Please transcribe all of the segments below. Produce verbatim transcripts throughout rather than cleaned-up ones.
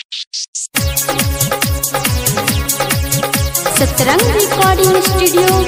सतरंग recording studio.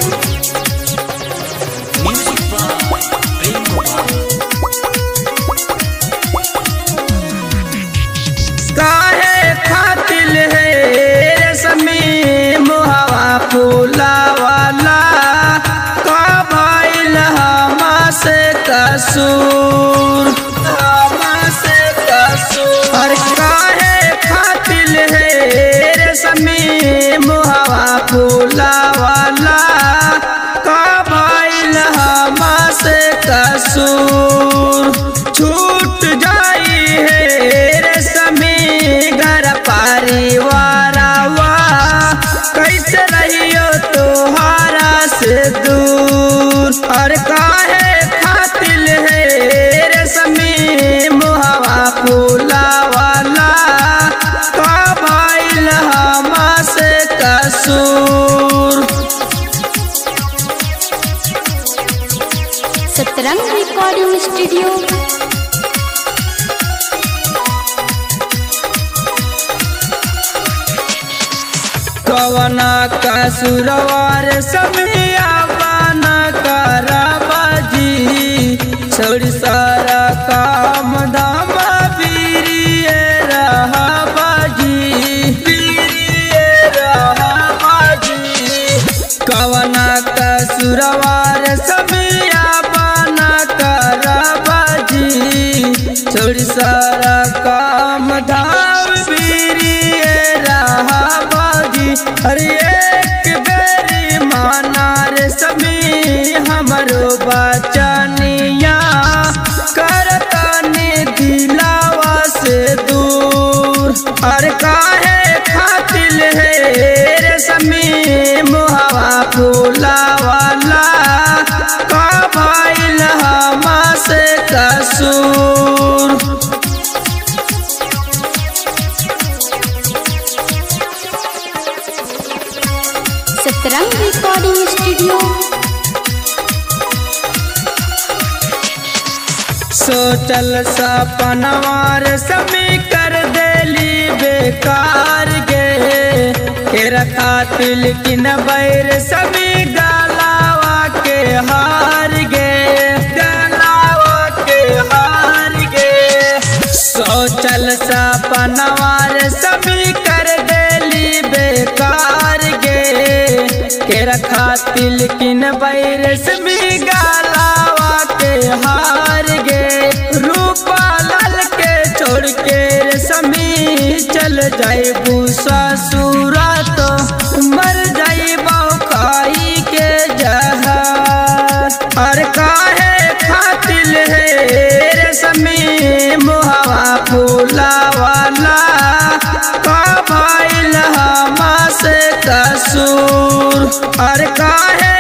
काहे खातिल है रेशमी मुहावा फूला वाला का भइल हमसे कसूर हमसे कसूर। और काहे खातिल है रेशमी मुहावा फूला वाला का भइल हमसे कसूर। छूट जाई है परिवारवा कैसे रहियो तोहारा से दूर। और काहे खातिल है रेशमी मुहावा फूला वाला का भइल हमसे कसूर। Satrang recording studio. कवना कसुरवार समिया बना करबाजी छोड़ी सारा काम धाम बीरिए रहबाजी बीरिए रहबाजी। कवना कसुरवार समिया बना करबाजी छोड़ी सारा काम धाम बीरिए रहबाजी। अरे एक बेरी माना रेशमी हमरो बचनिया करतानी दिलावा से दूर। और काहे खातिल है रेशमी मुहावा फूला वाला का भइल हमसे कसूर। Satrang recording studio. सोचल सपनवार समी कर देली बेकार गे। के खातिल किन बैर समी गलावा के हार गे गलावा के हार गे। सोचल सपनवार समी कर देली बेकार गे। के खातिल किन बैर समी गलावा के हार गे। रूपा लाल के छोड़ के रेशमी चल जाइबू ससुरा तो मर जाइबो खाई के जहर। और काहे खातिल है रेशमी मुहावा फूला वाला का भइल हमसे कसूर। और काहे